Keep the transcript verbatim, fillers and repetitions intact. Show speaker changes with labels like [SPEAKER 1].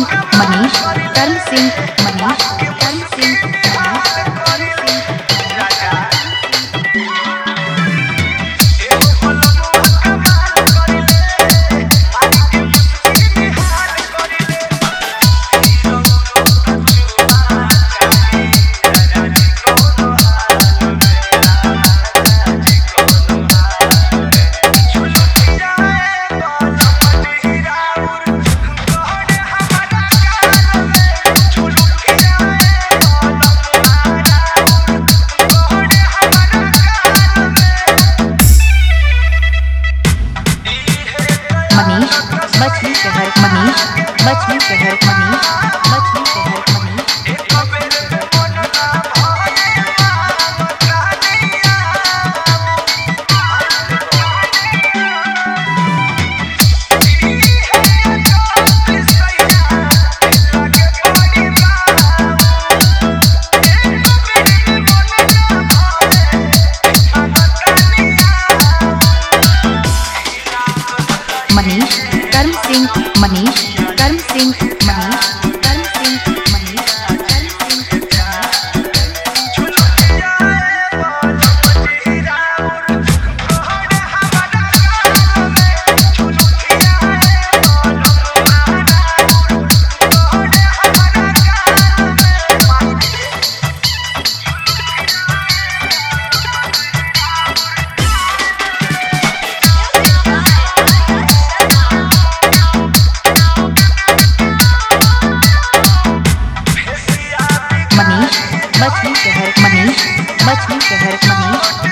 [SPEAKER 1] सिंह मनीष कर्म सिंह मनीष कर्म सिंह मनीष मछली शहर मनीष मछली शहर मनीष मछली शहर मनीष कर्म सिंह मनीष कर्म सिंह मनीष कर्म सिंह मनीष मनीष मछली शहर मनीष मछली शहर मनीष